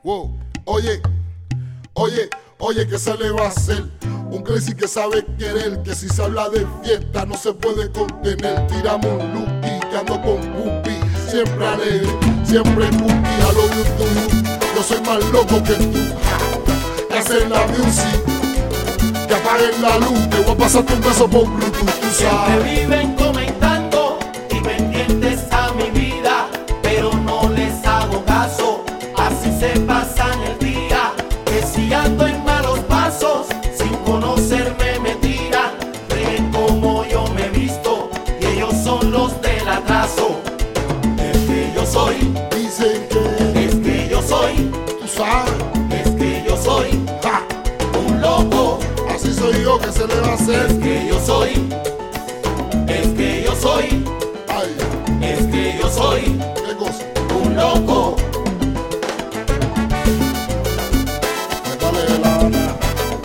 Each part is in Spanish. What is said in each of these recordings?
Wow. Oye, ¿qué se le va a hacer? Un crazy que sabe querer, que si se habla de fiesta no se puede contener. Tiramos un lookie, que ando con pupi, siempre alegre, siempre cookie. A lo YouTube, yo soy más loco que tú. Que hacen la music, que apaguen la luz, que voy a pasarte un beso por Bluetooth, tú sabes. Siempre viven comentando y pendientes a mi vida, pero no les hago caso. Así se pasan el día, que si ando en malos pasos, sin conocerme me tiran. Creen como yo me he visto y ellos son los del atraso. Es que yo soy, Dicen que es que yo soy, tú sabes, es que yo soy ja, un loco. así soy yo, ¿qué se le va a hacer? Es que yo soy, es que yo soy, Ay, es que yo soy qué cosa, un loco. métale la gana.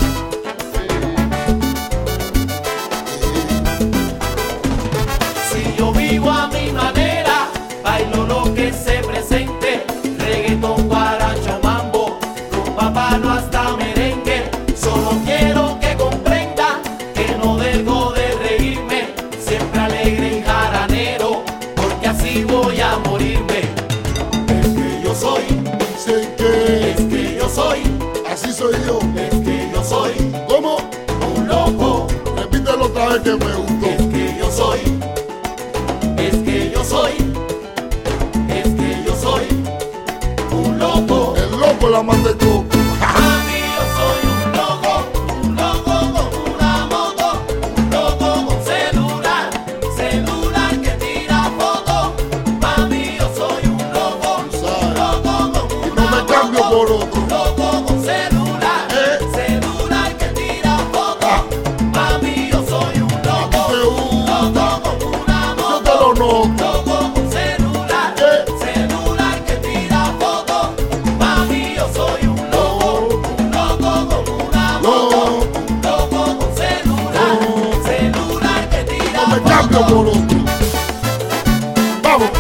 Si yo vivo a mi manera, bailo lo que se presente, reggaetón, guaracho, mambo, rumba, palo hasta merengue. Solo quiero que comprendan que no dejo de reírme, siempre alegre y jaranero, porque así voy a morirme. Es que yo soy, Dicen que es que yo soy, así soy yo. es que yo soy ¿Cómo? un loco. Repítelo otra vez que me gustó. Es que yo soy, es que yo soy, es que yo soy un loco. El loco la manda de coco. Mami, yo soy un loco con una moto, un loco con celular, celular que tira fotos. Mami, yo soy un loco con Y no una me cambio moto, por otro. un loco con celular, celular que tira fotos. Mami, yo soy un loco. Te gusta, Loco con una yo te moto, lo noto. loco con celular, celular que tira fotos. Mami, yo soy un loco con una moto, loco con celular, celular que tira No me cambio por fotos. otro. Vamos.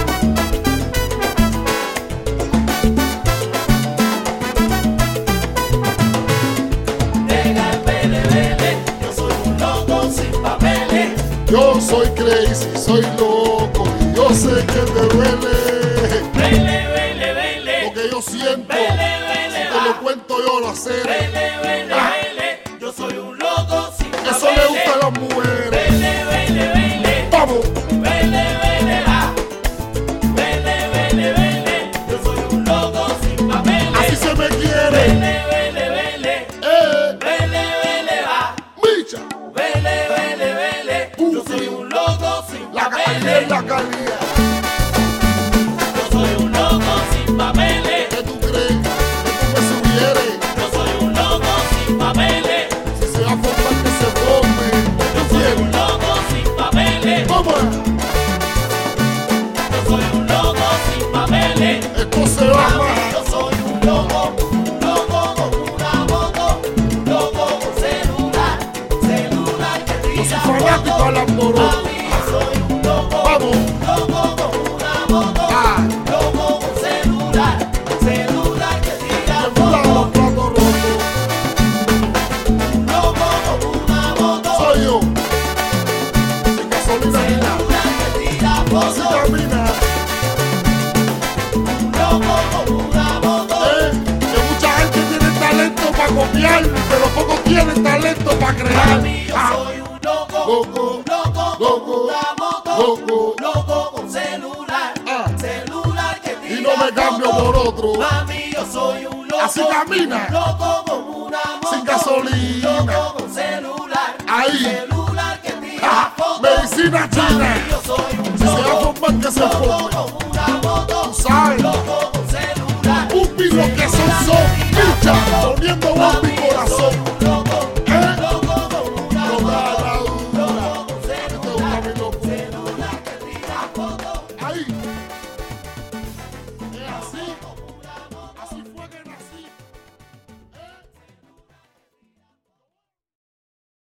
Deja el vele, vele, yo soy un loco sin papeles. Yo soy crazy, soy loco y yo sé que te duele. Vele, vele, vele, Lo que yo siento, vele, vele, si te lo cuento yo lo hacer. vele, vele, vele, yo soy un loco sin papeles. Eso le gusta a las mujeres. Vele, vele, vele. Vamos. Vele, vele, va. Vele, vele, vele. Yo soy un loco sin papeles. Así se me quiere. Vele, vele, vele. Vele, vele, va. Micha. Vele, vele, vele. Yo soy un loco sin La calidad papeles. es la calidad. Yo soy un loco sin papeles. ¿Qué tú crees? Que tú me sugieres. Yo soy un loco sin papeles. Si se va a formar que se forme. Yo soy un loco sin papeles. ¿Cómo es? Yo soy un loco sin papeles. Esto se va a Mami, yo soy un loco con una moto, un loco con celular, celular que Yo soy tira fanático fotos. al amoroso. Mami, yo soy un loco Vamos. con una moto, Ah. loco con celular, celular que tira Me gustan los fotos. platos rotos. Un loco con una moto, Soy yo. Sin gasolina ni nada. celular que tira Así fotos. camina. Un loco con una moto. Que mucha gente tiene talento para copiar, pero pocos tienen talento para crear. Mami, yo soy un loco, loco con una moto, loco con celular, celular que tira Y no me cambio fotos. por otro. Mami, yo soy un loco, Así camina. loco con una moto, Sin gasolina. loco con celular, Ahí. celular que tira fotos. Medicina china. Mami, yo soy un Si se va a loco, formar que se loco forme. con una moto, Tú sabes. loco con celular, Pupi, lo que son